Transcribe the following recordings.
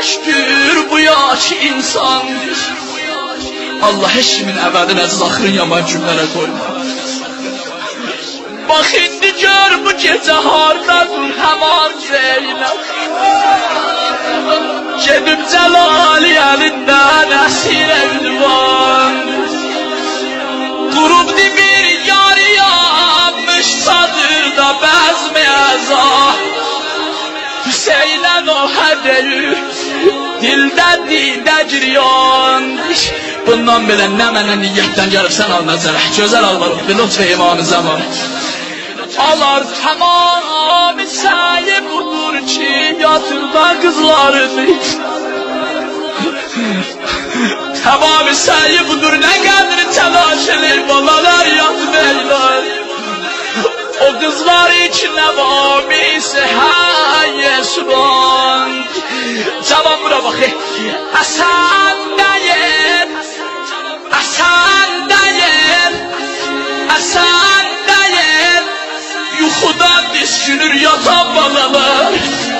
güneştir, bu yaş insandır. Allah heç kimin əvvəlin əziz axırın yaman günlərə qoymaz. Bax indi gör bu gecə hardadır həman Zeynəb. Gedib Cəlali əlindən əsirə ünvandır. Durubdi bir yarı yanmış çadırda bəzmi əza. Hüseynən o hədəyü dildən didə giryandır. Bundan belə nə mənə niyyətdən gəlibsən al nəzərə. Gözəl alvar, lütfə imanı zaman. Alar tamamı səyi budur ki, yatırda qızlarıdır. Tamamı səyi budur, nə qədri təlaş edir, balalar yatıb eylər. O qızlar için nəvamisi həyə subhan. Cavan bura baxı. Əsən deyil, əsən deyil, əsən deyil. Yuxudan diskünür yatan balalar.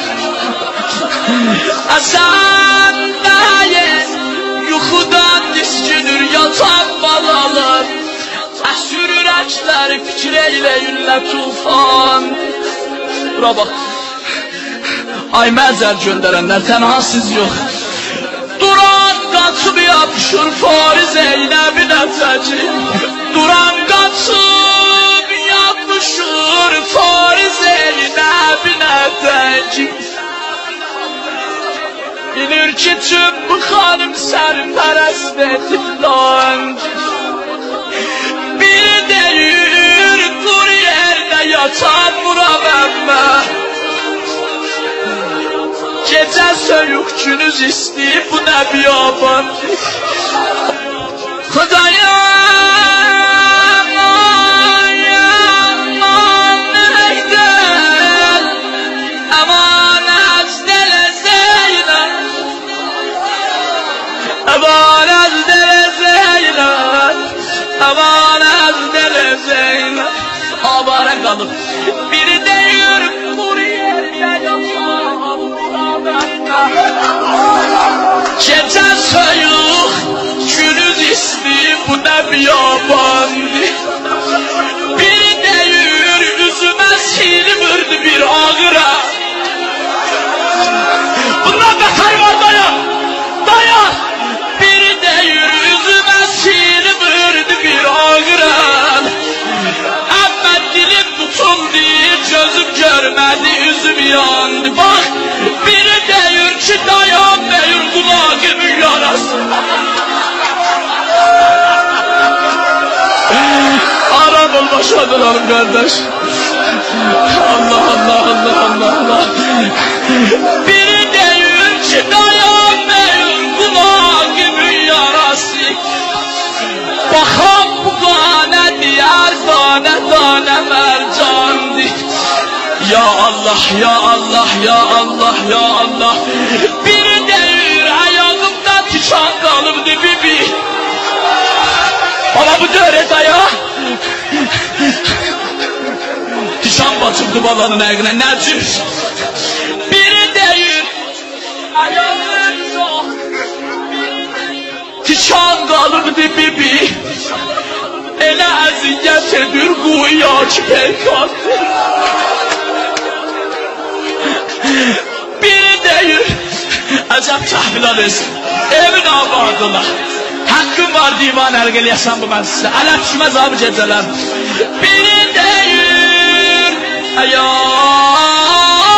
Əsən deyil, yuxudan diskünür yatan balalar. Əsürür əkləri fikir eyləyinlə tufan. Bura bax. Ay məzər göndərənlər tənhasız yox. Duran qaçıb yapışır Fariz Zeynəbin ətəci. Duran qaçıb yapışır Fariz Zeynəbin ətəci. Bilir ki tüm bu xanım sərpərəst ediblandır. Bir deyir dur yerdə yatan Muram əmmə. Gecə söyük günüz istəyib bu nə biyabandır. Xudayam aman neydən aman az dələ Zeynəb. Aman az dələ Zeynəb. Aman az dələ Zeynəb. Avara qalıb biri deyir quru yerdə yatan Muram əmmə. Gecə soyuq günüz istəyib bu nə biyabandır. Biri deyir üzümə sili vurdu bir ağıra. Bundan bətər var dayan, dayan. Biri deyir üzümə sili vurdu bir ağıra. Əmmə dilim tutuldu, gözüm görmədi, üzüm yandı. Bax, biri deyir ki dayan deyir kulağımın yarası. Aram olmaşadılarım kardeş. Allah Allah Allah Allah Allah. Biri deyir ki dayan deyir kulağımın yarası. Baxam bu qanə diyar qanə qanə mərcandır. Ya Allah, ya Allah, ya Allah, ya Allah. Biri deyir ayağımda tikan qalıbdı bibi. Bana bu döre daya. Tikan batırdı balanın ayağına, nə cür? Biri deyir ayağım yok. Tikan qalıbdı bibi. Elə əziyyət edir quya ki peykandır. Biri deyir, əcəb təhvilə versin, evin abadına. Hakkım var divan əlqəliyəsən bu mən sizə, ələ düşməz abi gecələr. Biri deyir, əyyam.